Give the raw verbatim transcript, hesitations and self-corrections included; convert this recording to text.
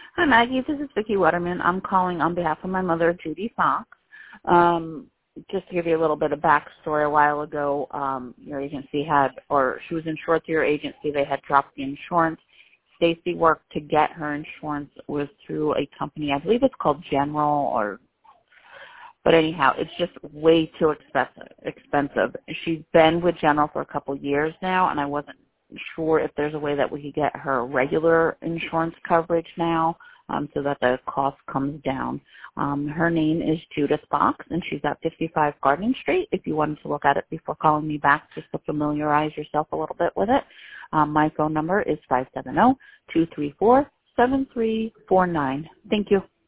Hi, Maggie. This is Vicki Wetterman. I'm calling on behalf of my mother, Judy Fox. Um, just to give you a little bit of backstory, a while ago, um, your agency had, or she was insured through your agency. They had dropped the insurance. Stacy worked to get her insurance was through a company. I believe it's called General, or, but anyhow, it's just way too expensive. Expensive. She's been with General for a couple years now, and I wasn't sure if there's a way that we could get her regular insurance coverage now, um, so that the cost comes down. Um, her name is Judith Fox, and she's at fifty-five Garden Street. If you wanted to look at it before calling me back, just to familiarize yourself a little bit with it. Um, my phone number is five seven zero, two three four, seven three four nine. Thank you.